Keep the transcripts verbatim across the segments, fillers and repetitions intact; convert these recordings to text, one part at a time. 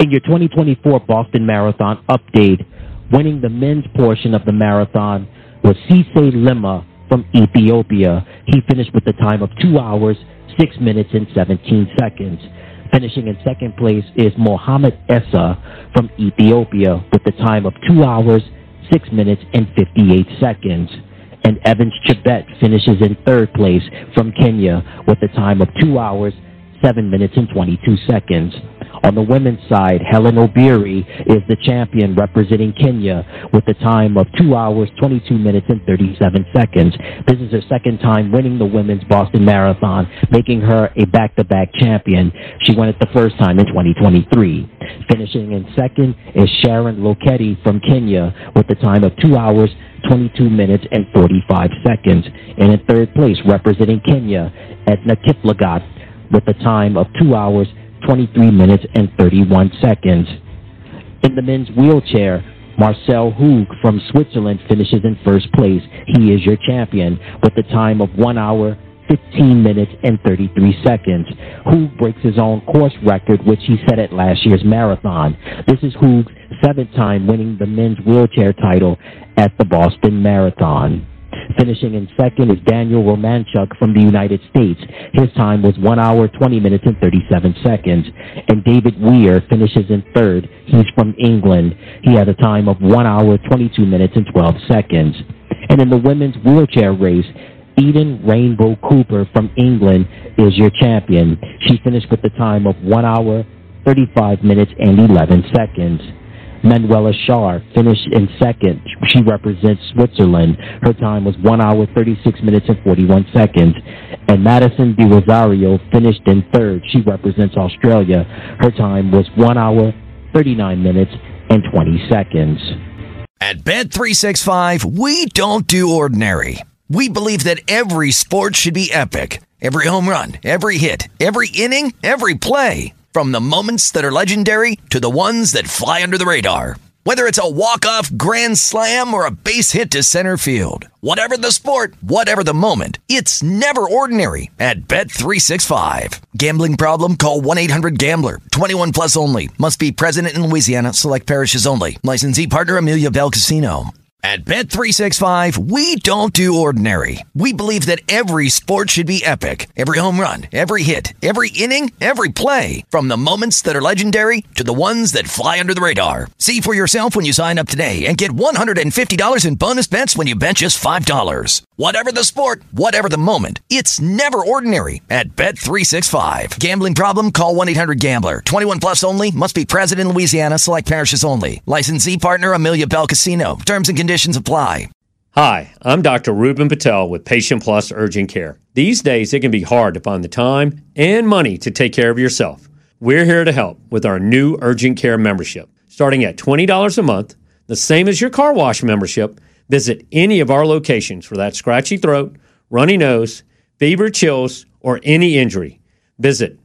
In your twenty twenty-four Boston Marathon update, winning the men's portion of the marathon was Cisse Lima from Ethiopia. He finished with a time of two hours, six minutes, and seventeen seconds. Finishing in second place is Mohamed Essa from Ethiopia with a time of two hours, six minutes, and fifty-eight seconds. And Evans Chebet finishes in third place from Kenya with a time of two hours, seven minutes, and twenty-two seconds. On the women's side, Helen Obiri is the champion representing Kenya with a time of two hours, twenty-two minutes, and thirty-seven seconds. This is her second time winning the women's Boston Marathon, making her a back-to-back champion. She won it the first time in twenty twenty-three. Finishing in second is Sharon Lokedi from Kenya with a time of two hours, twenty-two minutes, and forty-five seconds. And in third place, representing Kenya, Edna Kiplagat with a time of two hours, twenty-three minutes, and thirty-one seconds. In the men's wheelchair, Marcel Hug from Switzerland finishes in first place. He is your champion with a time of one hour, fifteen minutes, and thirty-three seconds. Hug breaks his own course record, which he set at last year's marathon. This is Hug's seventh time winning the men's wheelchair title at the Boston Marathon. Finishing in second is Daniel Romanchuk from the United States. His time was one hour, twenty minutes, and thirty-seven seconds. And David Weir finishes in third. He's from England. He had a time of one hour, twenty-two minutes, and twelve seconds. And in the women's wheelchair race, Eden Rainbow Cooper from England is your champion. She finished with a time of one hour, thirty-five minutes, and eleven seconds. Manuela Schar finished in second. She represents Switzerland. Her time was one hour, thirty-six minutes, and forty-one seconds. And Madison De Rosario finished in third. She represents Australia. Her time was one hour, thirty-nine minutes, and twenty seconds. At Bet three sixty-five, we don't do ordinary. We believe that every sport should be epic. Every home run, every hit, every inning, every play. From the moments that are legendary to the ones that fly under the radar. Whether it's a walk-off grand slam or a base hit to center field. Whatever the sport, whatever the moment, it's never ordinary at Bet three sixty-five. Gambling problem? Call one eight hundred gambler. twenty-one plus only. Must be present in Louisiana. Select parishes only. Licensee partner Amelia Bell Casino. At Bet three sixty-five, we don't do ordinary. We believe that every sport should be epic. Every home run, every hit, every inning, every play. From the moments that are legendary to the ones that fly under the radar. See for yourself when you sign up today and get one hundred fifty dollars in bonus bets when you bet just five dollars. Whatever the sport, whatever the moment, it's never ordinary at Bet three sixty-five. Gambling problem? Call one eight hundred gambler. twenty-one plus only. Must be present in Louisiana. Select parishes only. Licensee partner Amelia Bell Casino. Terms and conditions Conditions apply. Hi, I'm Doctor Ruben Patel with Patient Plus Urgent Care. These days, it can be hard to find the time and money to take care of yourself. We're here to help with our new Urgent Care membership. Starting at twenty dollars a month, the same as your car wash membership, visit any of our locations for that scratchy throat, runny nose, fever, chills, or any injury. Visit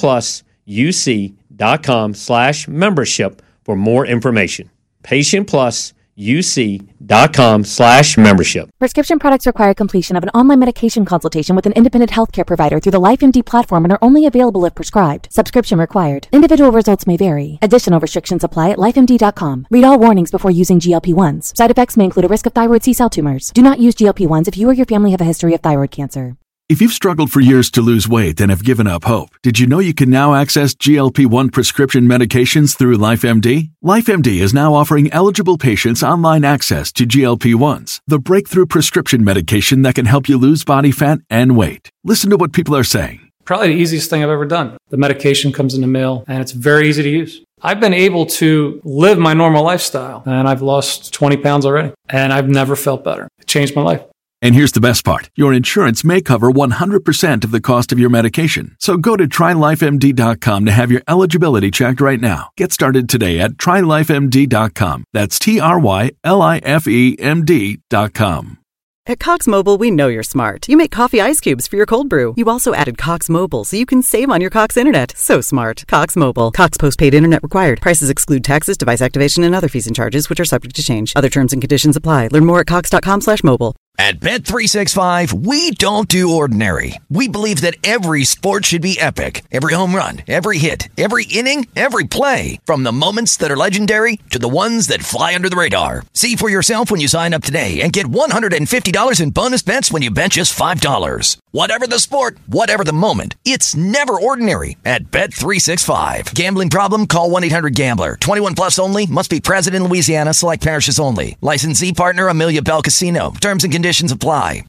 patientplusuc.com slash membership for more information. Patient Plus uc.com slash membership. Prescription products require completion of an online medication consultation with an independent healthcare provider through the LifeMD platform and are only available if prescribed. Subscription required. Individual results may vary. Additional restrictions apply at life M D dot com. Read all warnings before using G L P one s. Side effects may include a risk of thyroid C-cell tumors. Do not use G L P one s if you or your family have a history of thyroid cancer. If you've struggled for years to lose weight and have given up hope, did you know you can now access G L P one prescription medications through LifeMD? LifeMD is now offering eligible patients online access to G L P ones, the breakthrough prescription medication that can help you lose body fat and weight. Listen to what people are saying. Probably the easiest thing I've ever done. The medication comes in the mail and it's very easy to use. I've been able to live my normal lifestyle and I've lost twenty pounds already and I've never felt better. It changed my life. And here's the best part. Your insurance may cover one hundred percent of the cost of your medication. So go to try life M D dot com to have your eligibility checked right now. Get started today at try life M D dot com. That's T R Y L I F E M D dot com. At Cox Mobile, we know you're smart. You make coffee ice cubes for your cold brew. You also added Cox Mobile so you can save on your Cox internet. So smart. Cox Mobile. Cox postpaid internet required. Prices exclude taxes, device activation, and other fees and charges, which are subject to change. Other terms and conditions apply. Learn more at cox dot com slash mobile. At Bet three sixty-five, we don't do ordinary. We believe that every sport should be epic. Every home run, every hit, every inning, every play. From the moments that are legendary to the ones that fly under the radar. See for yourself when you sign up today and get one hundred fifty dollars in bonus bets when you bet just five dollars. Whatever the sport, whatever the moment, it's never ordinary at Bet three sixty-five. Gambling problem? Call one eight hundred gambler. twenty-one plus only. Must be present in Louisiana. Select parishes only. Licensee partner Amelia Bell Casino. Terms and conditions apply.